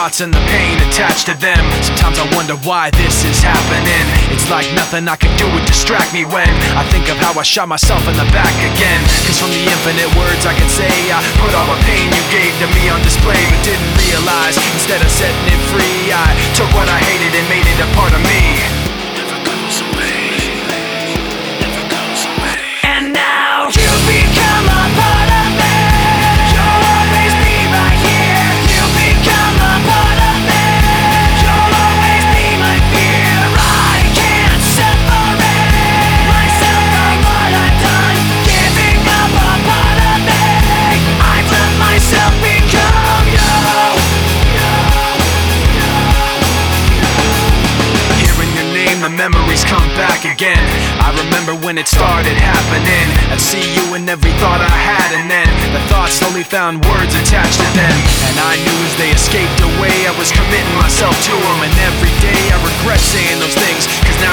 thoughts and the pain attached to them. Sometimes I wonder why this is happening. It's like nothing I can do would distract me when I think of how I shot myself in the back again. Cause from the infinite words I can say, I put all the pain you gave to me on display, but didn't realize instead of setting it free, I took what I hated and made it a part of me. Never goes away, never goes away. And now you become a part of me. You'll always be right here. You become a part of me. You'll always be my fear. I can't separate myself from what I've done. Giving up a part of me. I've let myself become you. Hearing your name, the memories come back again. I remember when it started happening. I'd see you in every thought I had, and then the thoughts slowly found words attached to them. And I knew as they escaped away, I was committing myself to them. And every day I regret saying those things, cause